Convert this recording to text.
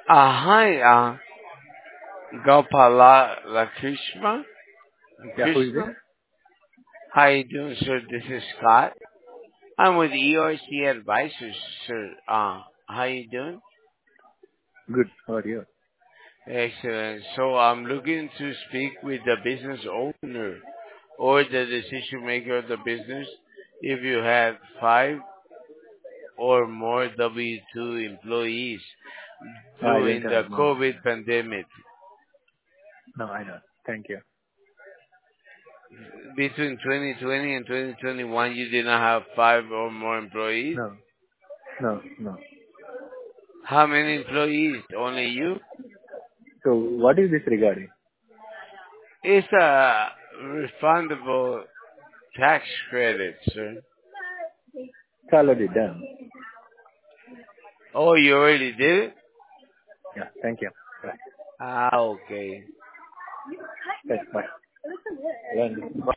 Hi, Gopala Lakrishna. Yeah, who is this? Krishna. How you doing, sir? This is Scott. I'm with ERC Advisors, sir. How you doing? Good. How are you? Excellent. So I'm looking to speak with the business owner or the decision maker of the business. If you have five or more W-2 employees No, I don't during the have. No, COVID pandemic, no, I don't. Thank you. between 2020 and 2021, you did not have five or more employees. No, no, no. How many employees? Only you? So what is this regarding? It's a refundable tax credit, sir. It's already done. Oh, you already did it? Yeah, thank you. Bye. Ah, okay. Yes, bye. Learn.